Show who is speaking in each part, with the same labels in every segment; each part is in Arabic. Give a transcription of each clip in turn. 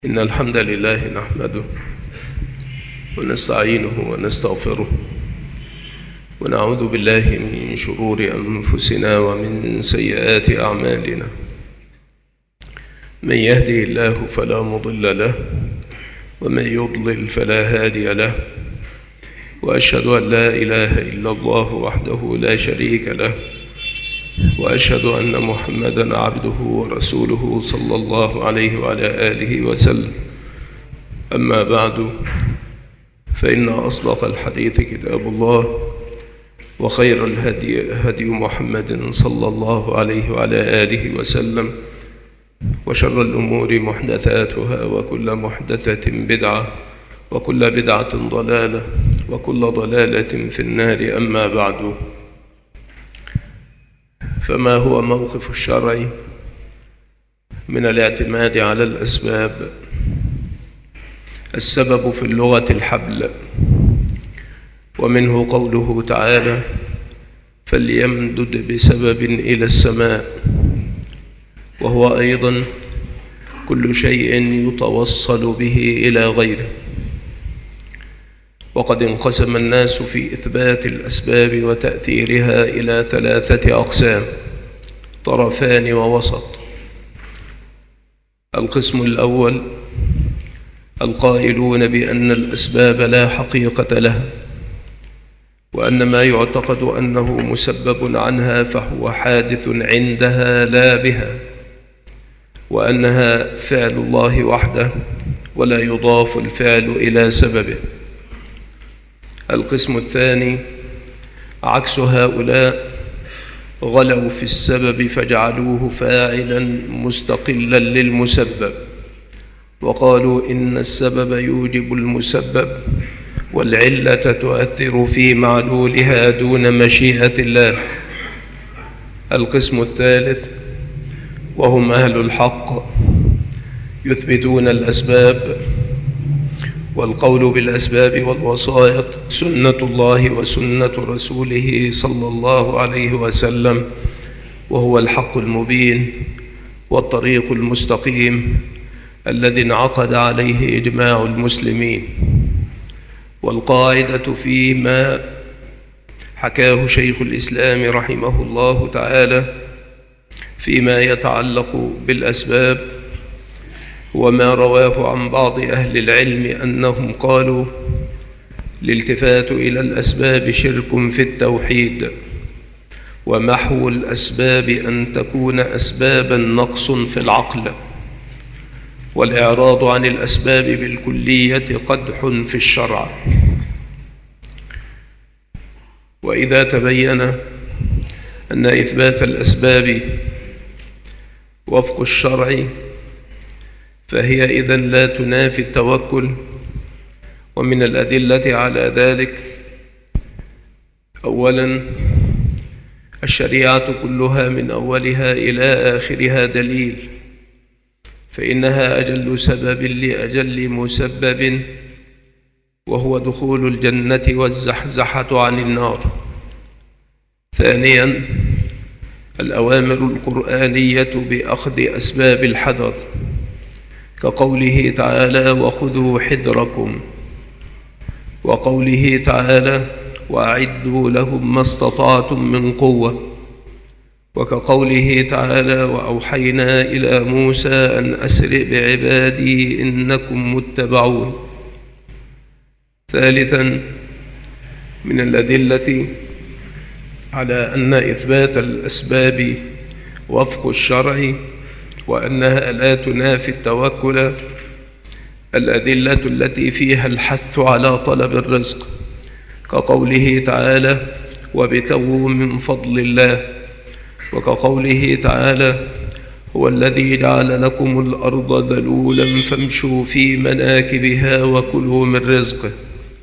Speaker 1: إن الحمد لله نحمده ونستعينه ونستغفره ونعوذ بالله من شرور أنفسنا ومن سيئات أعمالنا. من يهده الله فلا مضل له ومن يضلل فلا هادي له، وأشهد أن لا إله إلا الله وحده لا شريك له، وأشهد أن محمدًا عبده ورسوله صلى الله عليه وعلى آله وسلم. أما بعد، فإن أصدق الحديث كتاب الله، وخير الهدي هدي محمد صلى الله عليه وعلى آله وسلم، وشر الأمور محدثاتها، وكل محدثة بدعة، وكل بدعة ضلالة، وكل ضلالة في النار. أما بعد، فما هو موقف الشرع من الاعتماد على الأسباب؟ السبب في اللغة الحبل، ومنه قوله تعالى: فليمدد بسبب إلى السماء، وهو أيضا كل شيء يتوصل به إلى غيره. وقد انقسم الناس في إثبات الأسباب وتأثيرها إلى 3 أقسام: طرفان ووسط. القسم الأول القائلون بأن الأسباب لا حقيقة لها، وأن ما يعتقد أنه مسبب عنها فهو حادث عندها لا بها، وأنها فعل الله وحده ولا يضاف الفعل إلى سببه. القسم الثاني عكس هؤلاء، غلوا في السبب فجعلوه فاعلا مستقلا للمسبب، وقالوا إن السبب يوجب المسبب، والعلة تؤثر في معلولها دون مشيئة الله. القسم الثالث وهم أهل الحق، يثبتون الأسباب، والقول بالأسباب والوسائط سنة الله وسنة رسوله صلى الله عليه وسلم، وهو الحق المبين والطريق المستقيم الذي انعقد عليه إجماع المسلمين. والقاعدة فيما حكاه شيخ الإسلام رحمه الله تعالى فيما يتعلق بالأسباب، وما رواه عن بعض أهل العلم أنهم قالوا: الالتفات إلى الأسباب شرك في التوحيد، ومحو الأسباب أن تكون أسبابا نقص في العقل، والإعراض عن الأسباب بالكلية قدح في الشرع. وإذا تبين أن إثبات الأسباب وفق الشرع، فهي إذن لا تنافي التوكل. ومن الأدلة على ذلك: أولا، الشريعة كلها من أولها إلى آخرها دليل، فإنها أجل سبب لأجل مسبب، وهو دخول الجنة والزحزحة عن النار. ثانيا، الأوامر القرآنية بأخذ أسباب الحذر، كقوله تعالى: وخذوا حذركم، وقوله تعالى: وأعدوا لهم ما استطعتم من قوة، وكقوله تعالى: وأوحينا إلى موسى أن أسر بعبادي إنكم متبعون. ثالثا، من الأدلة على أن إثبات الأسباب وفق الشرع وأنها لا تنافي التوكل الأدلة التي فيها الحث على طلب الرزق، كقوله تعالى: وابتغوا من فضل الله، وكقوله تعالى: هو الذي جعل لكم الأرض ذلولا فامشوا في مناكبها وكلوا من رزقه.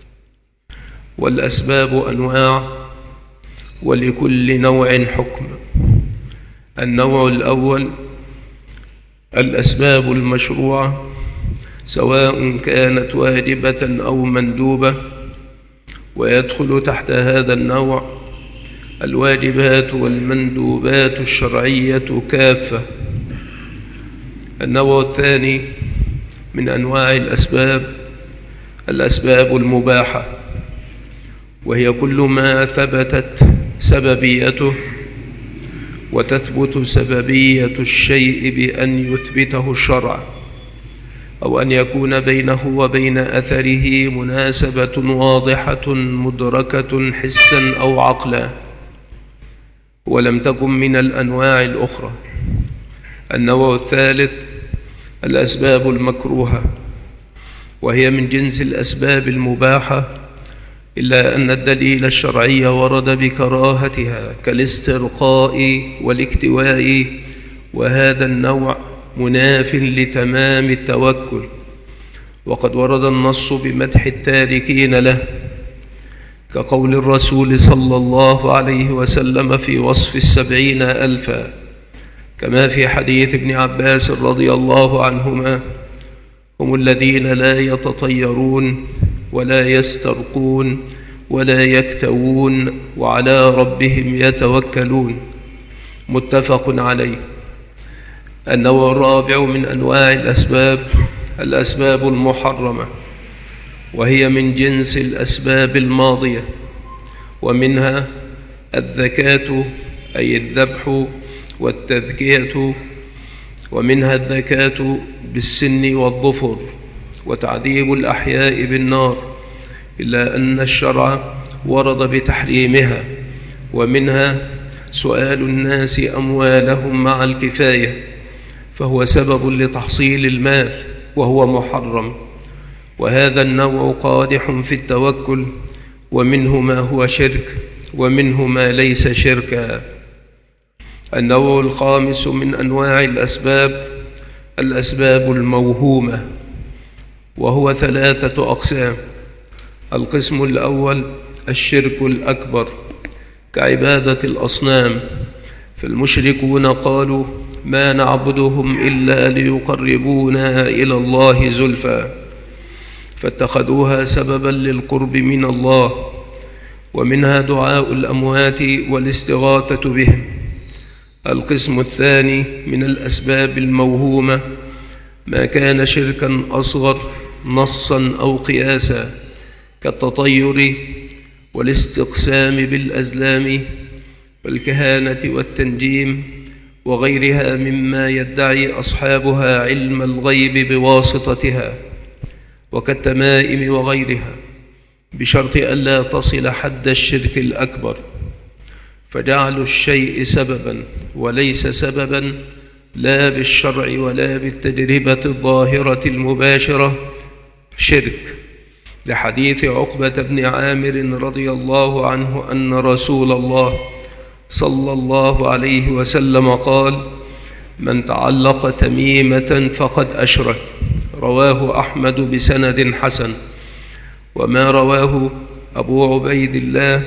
Speaker 1: والأسباب أنواع، ولكل نوع حكم. النوع الأول الأسباب المشروعة، سواء كانت واجبة أو مندوبة، ويدخل تحت هذا النوع الواجبات والمندوبات الشرعية كافة. النوع الثاني من أنواع الأسباب المباحة، وهي كل ما ثبتت سببيته وتثبت سببية الشيء بأن يثبته الشرع، أو أن يكون بينه وبين أثره مناسبة واضحة مدركة حسا أو عقلا، ولم تكن من الأنواع الأخرى. النوع الثالث الأسباب المكروهة، وهي من جنس الأسباب المباحة، إلا أن الدليل الشرعي ورد بكراهتها كالاسترقاء والاكتواء، وهذا النوع مناف لتمام التوكل، وقد ورد النص بمدح التاركين له، كقول الرسول صلى الله عليه وسلم في وصف 70,000، كما في حديث ابن عباس رضي الله عنهما: هم الذين لا يتطيرون ولا يسترقون ولا يكتوون وعلى ربهم يتوكلون، متفق عليه. النوع الرابع من أنواع الأسباب المحرمة، وهي من جنس الأسباب الماضية، ومنها الذكاة أي الذبح والتذكية، ومنها الذكاة بالسن والظفر، وتعذيب الأحياء بالنار، إلا أن الشرع ورد بتحريمها. ومنها سؤال الناس أموالهم مع الكفاية، فهو سبب لتحصيل المال وهو محرم، وهذا النوع قادح في التوكل، ومنه ما هو شرك ومنه ما ليس شركا. النوع الخامس من أنواع الأسباب الموهومة، وهو 3 أقسام. القسم الأول الشرك الأكبر كعبادة الأصنام، فالمشركون قالوا: ما نعبدهم إلا ليقربونا إلى الله زلفى، فاتخذوها سببا للقرب من الله. ومنها دعاء الأموات والاستغاثة بهم. القسم الثاني من الأسباب الموهومة ما كان شركا أصغر نصا أو قياسا، كالتطير والاستقسام بالأزلام والكهانة والتنجيم وغيرها مما يدعي أصحابها علم الغيب بواسطتها، وكالتمائم وغيرها، بشرط ألا تصل حد الشرك الأكبر، فجعلوا الشيء سببا وليس سببا، لا بالشرع ولا بالتجربة الظاهرة المباشرة، شرك. لحديث عقبة بن عامر رضي الله عنه أن رسول الله صلى الله عليه وسلم قال: من تعلق تميمة فقد أشرك. رواه أحمد بسند حسن. وما رواه أبو عبيد الله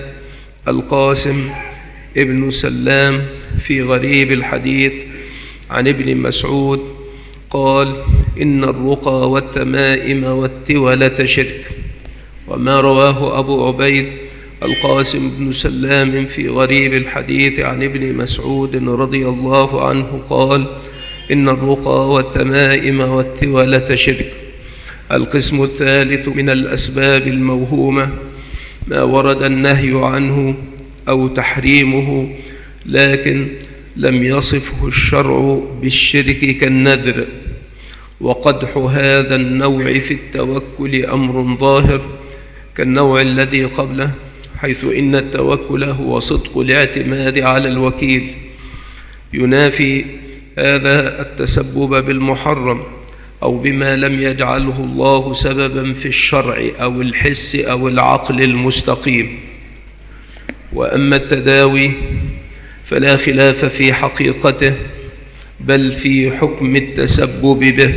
Speaker 1: القاسم ابن سلام في غريب الحديث عن ابن مسعود قال: إن الرقى والتمائم والتولة شرك. وما رواه أبو عبيد القاسم بن سلام في غريب الحديث عن ابن مسعود رضي الله عنه قال: إن الرقى والتمائم والتولة شرك. القسم الثالث من الأسباب الموهومة ما ورد النهي عنه أو تحريمه، لكن لم يصفه الشرع بالشرك كالنذر. وقدح هذا النوع في التوكل أمر ظاهر كالنوع الذي قبله، حيث إن التوكل هو صدق الاعتماد على الوكيل، ينافي هذا التسبب بالمحرم أو بما لم يجعله الله سببا في الشرع أو الحس أو العقل المستقيم. وأما التداوي فلا خلاف في حقيقته، بل في حكم التسبب به،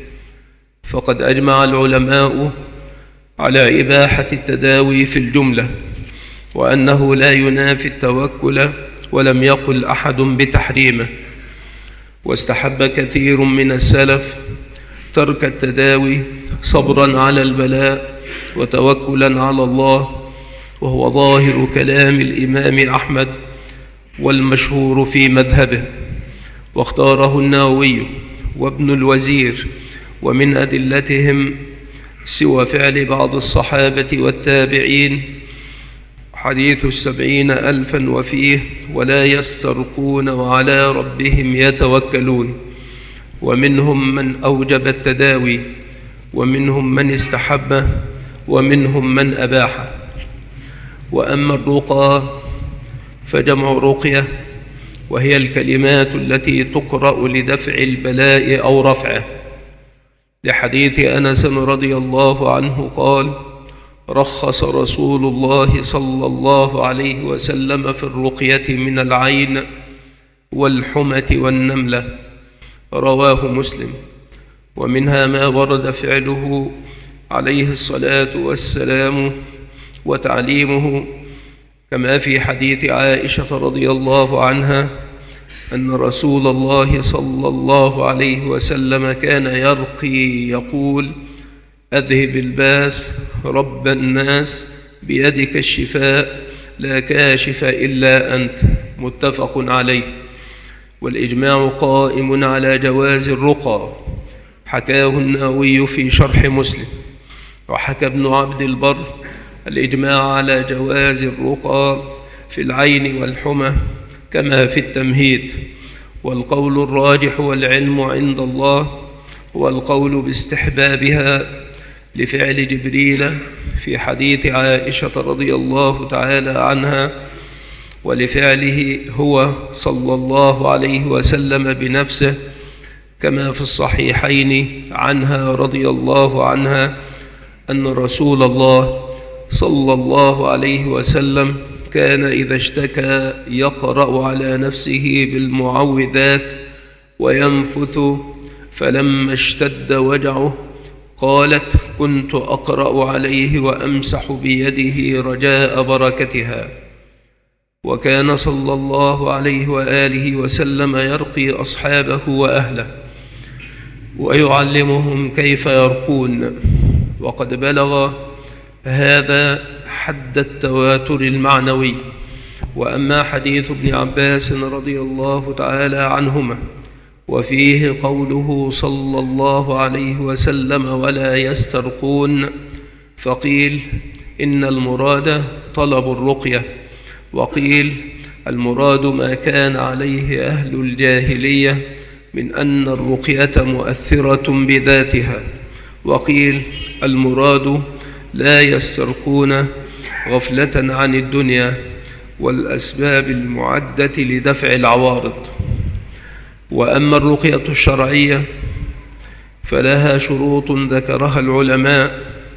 Speaker 1: فقد أجمع العلماء على إباحة التداوي في الجملة، وأنه لا ينافي التوكل، ولم يقل أحد بتحريمه. واستحب كثير من السلف ترك التداوي صبرا على البلاء وتوكلا على الله، وهو ظاهر كلام الإمام أحمد والمشهور في مذهبه، واختاره النووي وابن الوزير ومن أدلتهم سوى فعل بعض الصحابة والتابعين حديث 70,000 وفيه ولا يسترقون وعلى ربهم يتوكلون، ومنهم من أوجب التداوي، ومنهم من استحبه، ومنهم من أباحه. وأما الرقى فجمع رقية، وهي الكلمات التي تقرأ لدفع البلاء أو رفعه، لحديث أنس رضي الله عنه قال: رخص رسول الله صلى الله عليه وسلم في الرقية من العين والحمة والنملة، رواه مسلم. ومنها ما ورد فعله عليه الصلاة والسلام وتعليمه، كما في حديث عائشة رضي الله عنها أن رسول الله صلى الله عليه وسلم كان يرقي يقول: أذهب الباس رب الناس بيدك الشفاء لا كاشف إلا أنت، متفق عليه. والإجماع قائم على جواز الرقى، حكاه النووي في شرح مسلم. وحكى ابن عبد البر الإجماع على جواز الرقى في العين والحمى كما في التمهيد. والقول الراجح والعلم عند الله هو القول باستحبابها لفعل جبريل في حديث عائشة رضي الله تعالى عنها، ولفعله هو صلى الله عليه وسلم بنفسه، كما في الصحيحين عنها رضي الله عنها أن رسول الله صلى الله عليه وسلم كان إذا اشتكى يقرأ على نفسه بالمعوذات وينفث، فلما اشتد وجعه قالت: كنت أقرأ عليه وأمسح بيده رجاء بركتها. وكان صلى الله عليه وآله وسلم يرقي أصحابه وأهله ويعلمهم كيف يرقون، وقد بلغ هذا حد التواتر المعنوي. وأما حديث ابن عباس رضي الله تعالى عنهما وفيه قوله صلى الله عليه وسلم: ولا يسترقون، فقيل إن المراد طلب الرقية، وقيل المراد ما كان عليه أهل الجاهلية من أن الرقية مؤثرة بذاتها، وقيل المراد لا يسترقون غفلة عن الدنيا والأسباب المعدة لدفع العوارض. وأما الرقية الشرعية فلها شروط ذكرها العلماء،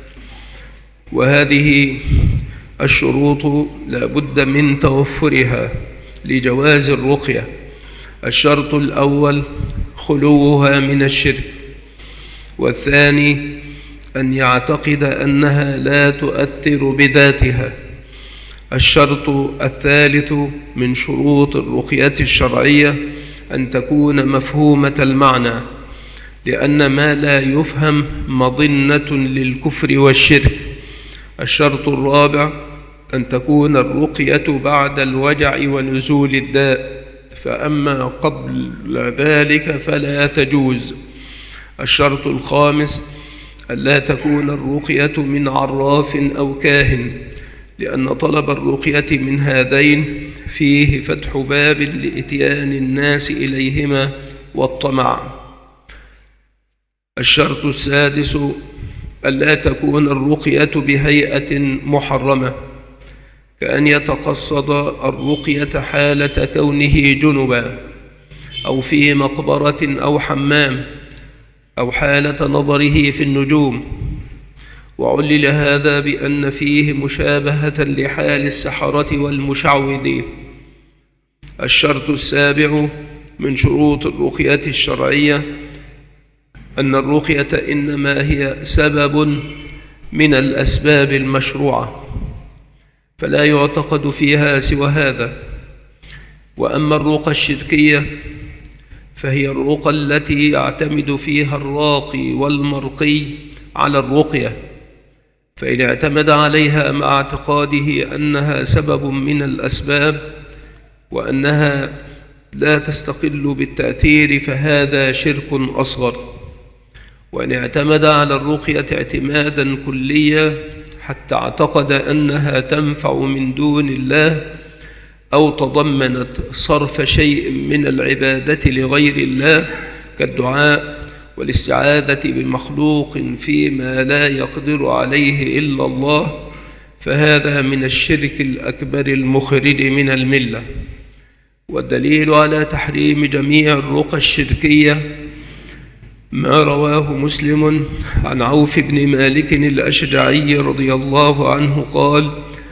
Speaker 1: وهذه الشروط لا بد من توفرها لجواز الرقية. الشرط الأول خلوها من الشرك، والثاني أن يعتقد أنها لا تؤثر بذاتها. الشرط الثالث من شروط الرقية الشرعية أن تكون مفهومة المعنى، لأن ما لا يفهم مظنة للكفر والشرك. الشرط الرابع أن تكون الرقية بعد الوجع ونزول الداء، فأما قبل ذلك فلا تجوز. الشرط الخامس ألا تكون الرقية من عراف أو كاهن، لأن طلب الرقية من هذين فيه فتح باب لإتيان الناس إليهما والطمع. الشرط السادس ألا تكون الرقية بهيئة محرمة، كأن يتقصد الرقية حالة كونه جنبا، أو في مقبرة أو حمام، أو حالة نظره في النجوم. وعلل هذا بأن فيه مشابهة لحال السحرة والمشعوذين. الشرط السابع من شروط الرقية الشرعية أن الرقية إنما هي سبب من الأسباب المشروعة، فلا يعتقد فيها سوى هذا. وأما الرقى الشركية فهي الرقى التي يعتمد فيها الراقي والمرقي على الرقية، فإن اعتمد عليها مع اعتقاده أنها سبب من الأسباب وأنها لا تستقل بالتأثير فهذا شرك أصغر. وإن اعتمد على الرقية اعتمادا كليا حتى اعتقد أنها تنفع من دون الله أو تضمنت صرف شيء من العبادة لغير الله كالدعاء والاستعاذة بمخلوق فيما لا يقدر عليه إلا الله، فهذا من الشرك الأكبر المخرج من الملة. والدليل على تحريم جميع الرقى الشركية ما رواه مسلم عن عوف بن مالك الأشجعي رضي الله عنه قال: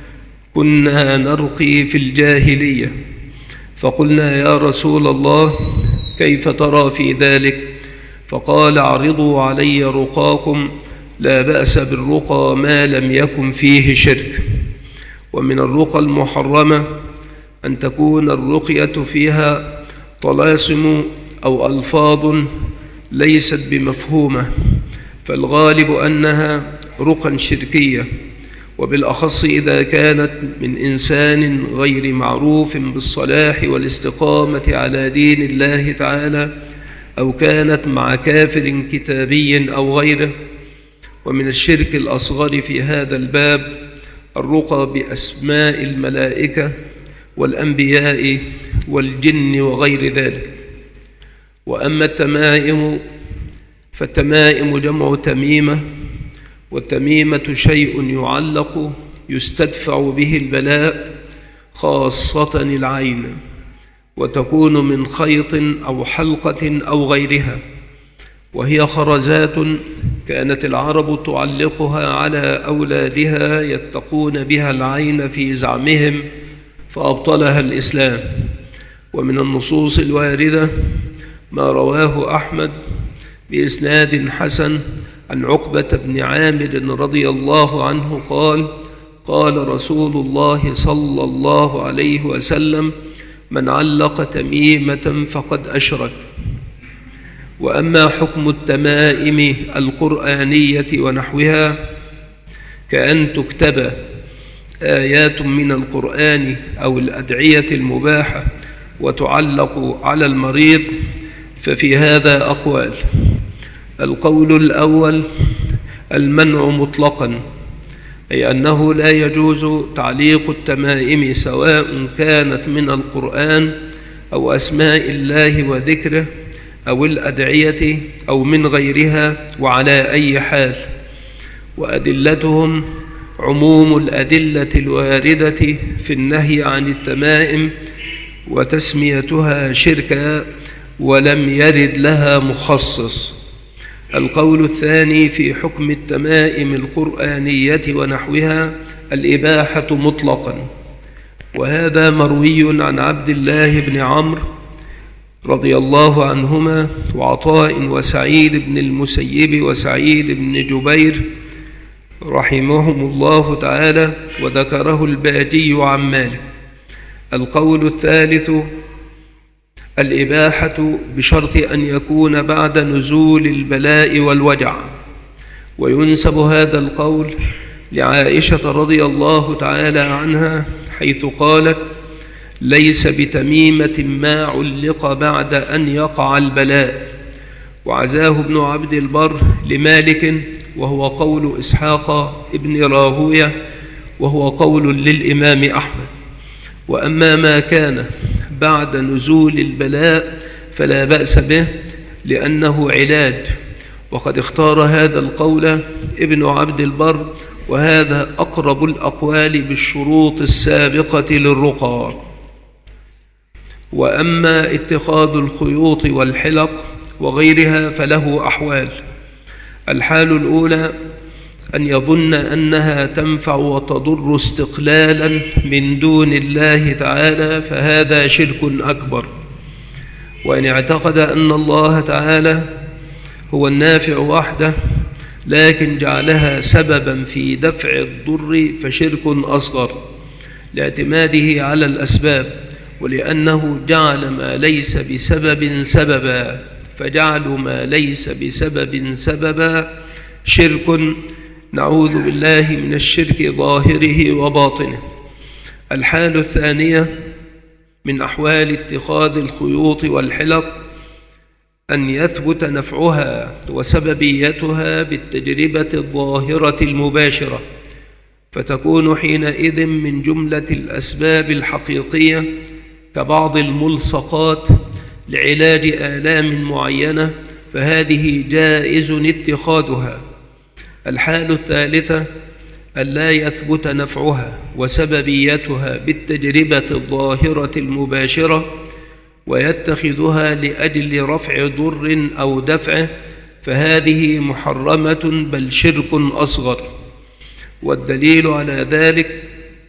Speaker 1: كنا نرقي في الجاهلية، فقلنا يا رسول الله كيف ترى في ذلك؟ فقال: عرضوا علي رقاكم، لا بأس بالرقى ما لم يكن فيه شرك. ومن الرقى المحرمة أن تكون الرقية فيها طلاسم أو ألفاظ ليست بمفهومة، فالغالب أنها رقى شركية، وبالأخص إذا كانت من إنسان غير معروف بالصلاح والاستقامة على دين الله تعالى، أو كانت مع كافر كتابي أو غيره. ومن الشرك الأصغر في هذا الباب الرقى بأسماء الملائكة والأنبياء والجن وغير ذلك. وأما التمائم فالتمائم جمع تميمة، والتميمة شيء يعلق يستدفع به البلاء خاصة العين، وتكون من خيط أو حلقة أو غيرها، وهي خرزات كانت العرب تعلقها على أولادها يتقون بها العين في زعمهم، فأبطلها الإسلام. ومن النصوص الواردة ما رواه أحمد بإسناد حسن عن عقبة بن عامر رضي الله عنه قال: قال رسول الله صلى الله عليه وسلم: من علق تميمة فقد أشرك. وأما حكم التمائم القرآنية ونحوها كأن تكتب آيات من القرآن أو الأدعية المباحة وتعلق على المريض، ففي هذا أقوال. القول الأول المنع مطلقا، أي أنه لا يجوز تعليق التمائم سواء كانت من القرآن أو أسماء الله وذكره أو الأدعية أو من غيرها وعلى أي حال. وأدلتهم عموم الأدلة الواردة في النهي عن التمائم وتسميتها شركا، ولم يرد لها مخصص. القول الثاني في حكم التمائم القرآنية ونحوها الإباحة مطلقا، وهذا مروي عن عبد الله بن عمرو رضي الله عنهما وعطاء وسعيد بن المسيب وسعيد بن جبير رحمهم الله تعالى، وذكره الباجي عن مالك. القول الثالث الإباحة بشرط أن يكون بعد نزول البلاء والوجع، وينسب هذا القول لعائشة رضي الله تعالى عنها حيث قالت: ليس بتميمة ما علق بعد أن يقع البلاء. وعزاه ابن عبد البر لمالك، وهو قول إسحاق ابن راهوية، وهو قول للإمام أحمد. وأما ما كان بعد نزول البلاء فلا بأس به لأنه علاج، وقد اختار هذا القول ابن عبد البر، وهذا أقرب الأقوال بالشروط السابقة للرقى. وأما اتخاذ الخيوط والحلق وغيرها فله أحوال. الحال الأولى أن يظن أنها تنفع وتضر استقلالا من دون الله تعالى، فهذا شرك أكبر. وإن اعتقد أن الله تعالى هو النافع وحده لكن جعلها سببا في دفع الضر فشرك أصغر لاعتماده على الأسباب، ولأنه جعل ما ليس بسبب سببا، فجعل ما ليس بسبب سببا شرك، نعوذ بالله من الشرك ظاهره وباطنه. الحال الثانية من أحوال اتخاذ الخيوط والحلق أن يثبت نفعها وسببيتها بالتجربة الظاهرة المباشرة، فتكون حينئذ من جملة الأسباب الحقيقية كبعض الملصقات لعلاج آلام معينة، فهذه جائز اتخاذها. الحال الثالثة أن لا يثبت نفعها وسببيتها بالتجربة الظاهرة المباشرة ويتخذها لأجل رفع ضر أو دفعه، فهذه محرمة بل شرك أصغر. والدليل على ذلك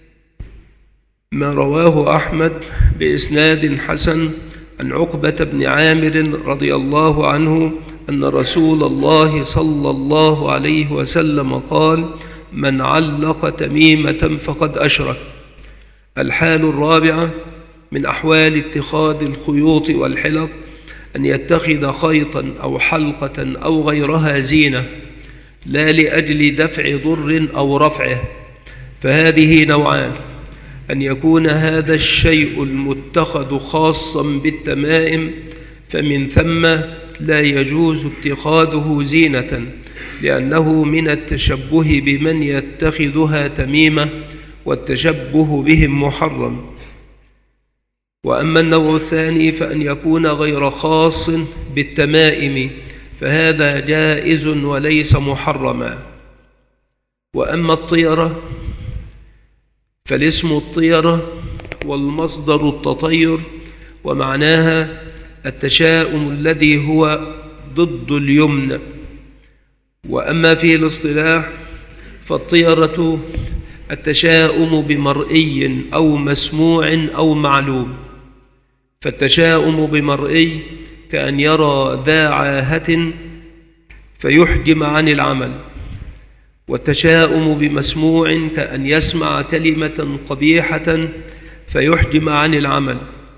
Speaker 1: ما رواه أحمد بإسناد حسن عن عقبة بن عامر رضي الله عنه أن رسول الله صلى الله عليه وسلم قال: من علق تميمة فقد أشرك. الحال الرابعة من أحوال اتخاذ الخيوط والحلق أن يتخذ خيطا أو حلقة أو غيرها زينة لا لأجل دفع ضر أو رفعه، فهذه نوعان: أن يكون هذا الشيء المتخذ خاصا بالتمائم، فمن ثم لا يجوز اتخاذه زينة لأنه من التشبه بمن يتخذها تميمة، والتشبه بهم محرم. وأما النوع الثاني فأن يكون غير خاص بالتمائم، فهذا جائز وليس محرما. وأما الطيرة فالاسم الطيرة والمصدر التطير، ومعناها التشاؤم الذي هو ضد اليمن. وأما في الاصطلاح فالطيرة التشاؤم بمرئي أو مسموع أو معلوم. فالتشاؤم بمرئي كأن يرى ذا عاهة فيحجم عن العمل، والتشاؤم بمسموع كأن يسمع كلمة قبيحة فيحجم عن العمل،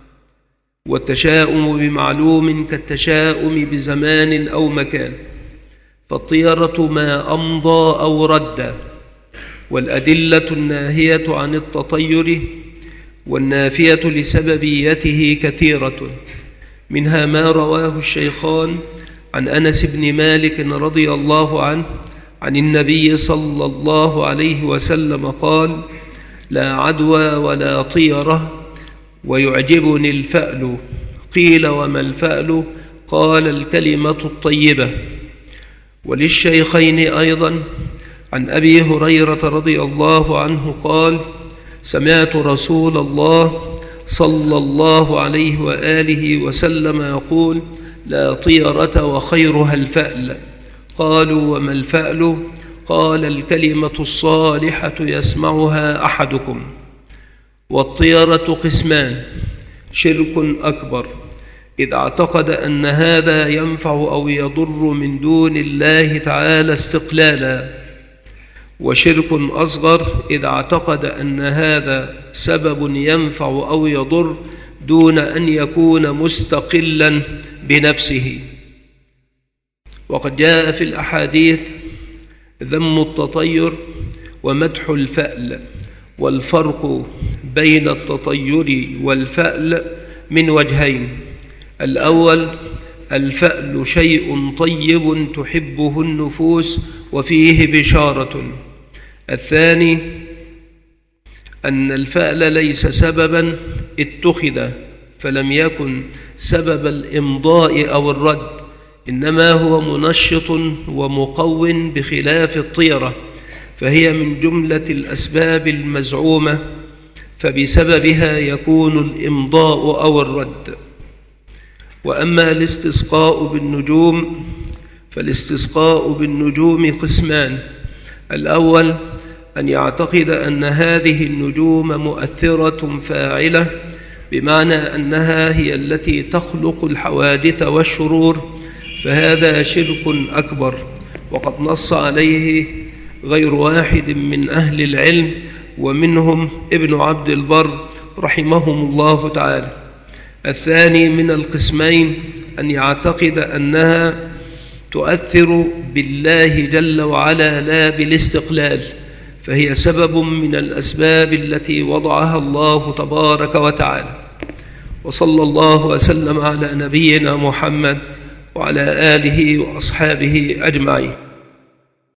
Speaker 1: والتشاؤم بمعلوم كالتشاؤم بزمان أو مكان. فالطيرة ما أمضى أو رد. والأدلة الناهية عن التطير والنافية لسببيته كثيرة، منها ما رواه الشيخان عن أنس بن مالك رضي الله عنه عن النبي صلى الله عليه وسلم قال: لا عدوى ولا طيرة ويعجبني الفأل. قيل: وما الفأل؟ قال: الكلمة الطيبة. وللشيخين أيضا عن أبي هريرة رضي الله عنه قال: سمعت رسول الله صلى الله عليه وآله وسلم يقول: لا طيرة وخيرها الفأل. قالوا: وما الفأل؟ قال: الكلمة الصالحة يسمعها أحدكم. والطيرة قسمان: شرك أكبر إذا اعتقد أن هذا ينفع أو يضر من دون الله تعالى استقلالا، وشرك أصغر إذا اعتقد أن هذا سبب ينفع أو يضر دون أن يكون مستقلا بنفسه. وقد جاء في الأحاديث ذم التطير ومدح الفأل. والفرق بين التطير والفأل من وجهين: الأول الفأل شيء طيب تحبه النفوس وفيه بشارة. الثاني أن الفأل ليس سببا اتخذ فلم يكن سبب الإمضاء أو الرد، إنما هو منشط ومقو بخلاف الطيرة، فهي من جملة الأسباب المزعومة، فبسببها يكون الإمضاء أو الرد. وأما الاستسقاء بالنجوم فالاستسقاء بالنجوم قسمان: الأول أن يعتقد أن هذه النجوم مؤثرة فاعلة، بمعنى أنها هي التي تخلق الحوادث والشرور، فهذا شرك أكبر، وقد نص عليه غير واحد من أهل العلم، ومنهم ابن عبد البر رحمهم الله تعالى. الثاني من القسمين أن يعتقد أنها تؤثر بالله جل وعلا لا بالاستقلال، فهي سبب من الأسباب التي وضعها الله تبارك وتعالى. وصلى الله وسلم على نبينا محمد وعلى آله وأصحابه أجمعين.